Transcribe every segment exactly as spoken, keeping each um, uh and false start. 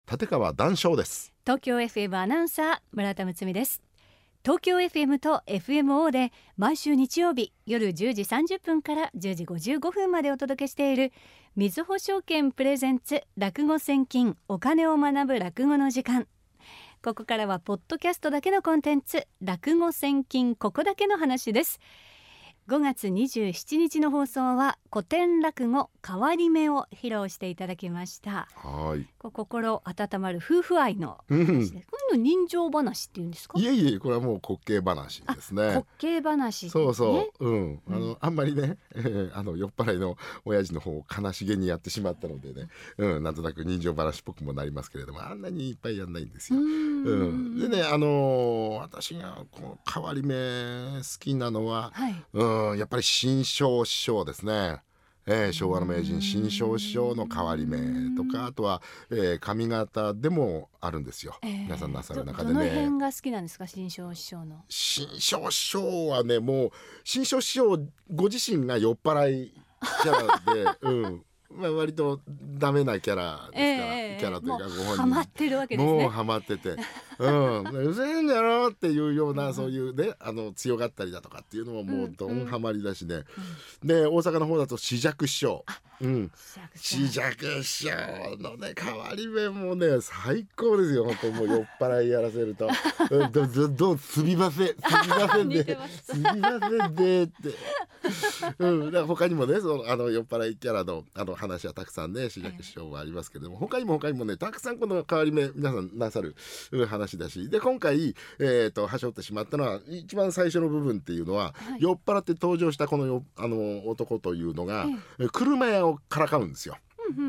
立川談笑です。 東京 エフエム アナウンサー村田睦美です。東京 エフエム と エフエムオー で毎週日曜日夜じゅうじさんじゅっぷんからじゅうじごじゅうごふんまでお届けしているみずほ証券プレゼンツ落語戦金お金を学ぶ落語の時間。ここからはポッドキャストだけのコンテンツ落語戦金ここだけの話です。ごがつにじゅうしちにちの放送は古典落語変わり目を披露していただきました。 はい、 こう心温まる夫婦愛の話です、うん、こういうの人情話っていうんですか。 いえいえ、これはもう滑稽話ですね。 滑稽話、ね、 そうそう、うん、あの、うん、あんまりね、えー、あの酔っ払いの親父の方を悲しげにやってしまったのでね、うん、なんとなく人情話っぽくもなりますけれども、あんなにいっぱいやんないんですよ。うん、うん、でね、あのー、私がこの変わり目好きなのは、はい、うん、やっぱり新章師匠ですね。えー、昭和の名人新章師匠の変わり目とか、あとは、えー、上方でもあるんですよ、えー、皆さんなさる中でね。 どの辺が好きなんですか、新章師匠の。 新章師匠はね、もう新章師匠ご自身が酔っ払いキャラで、うんまあ、割とダメなキャラですから、えー、キャラというかご本人ハマってるわけですね。 もうハマっててうんうせえんだろっていうような、そういうね、あの強がったりだとかっていうのももうどんハマりだしね、うんうん、で大阪の方だと枝雀師匠、うん、枝雀師匠のね変わり目もね最高ですよ。本当もう酔っ払いやらせるとどどどすみませんすみませんですみませんでって、うん、だから他にもねそのあの酔っ払いキャラのあの話はたくさんね枝雀師匠はありますけれども、他にも他にもねたくさんこの変わり目皆さんなさる話だし、で今回、えー、とはしょってしまったのは一番最初の部分っていうのは、はい、酔っ払って登場したこのよあの男というのが、ええ、車屋をからかうんですよ。うん、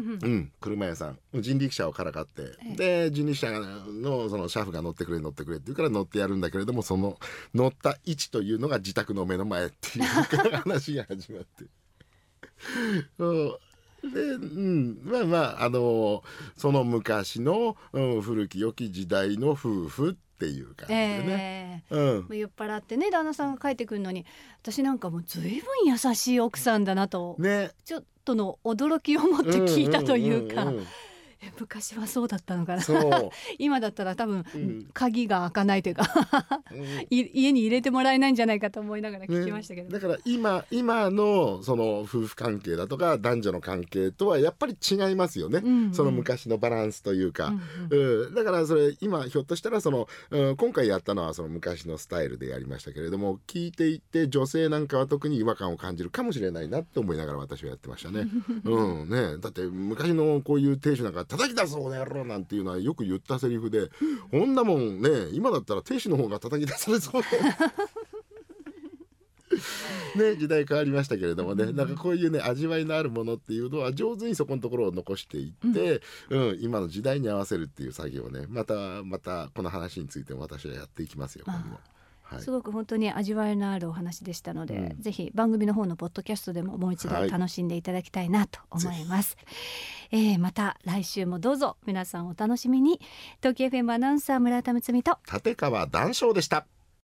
車屋さん人力車をからかって、ええ、で人力車 の, その車夫が乗ってくれ乗ってくれって言うから乗ってやるんだけれども、その乗った位置というのが自宅の目の前っていう話が始まってそうで、うん、まあまああのその昔の、うん、古き良き時代の夫婦っていう感じでね、えーうん、 酔っ払ってね旦那さんが帰ってくるのに、私なんかもう随分優しい奥さんだなと、ね、ちょっとの驚きを持って聞いたというか、うんうんうんうん、昔はそうだったのかな今だったら多分、うん、鍵が開かないというかうん、家に入れてもらえないんじゃないかと思いながら聞きましたけど、 ね、だから今今のその夫婦関係だとか男女の関係とはやっぱり違いますよね、うんうん、その昔のバランスというか、うんうんうん、だからそれ今ひょっとしたらその、うん、今回やったのはその昔のスタイルでやりましたけれども、聞いていて女性なんかは特に違和感を感じるかもしれないなと思いながら私はやってましたね、うんね、だって昔のこういう亭主なんか叩き出すこの野郎なんていうのはよく言ったセリフで、こんなもんね今だったら亭主の方が叩き出されそうね、時代変わりましたけれどもね、なんかこういうね味わいのあるものっていうのは上手にそこのところを残していって、うんうん、今の時代に合わせるっていう作業をね、またまたこの話についても私はやっていきますよ今後も。はい、 すごく本当に味わいのあるお話でしたので、うん、ぜひ番組の方のポッドキャストでももう一度楽しんでいただきたいなと思います、はい、えー、また来週もどうぞ皆さんお楽しみに。東京 エフエム アナウンサー村田睦美と立川談笑でした。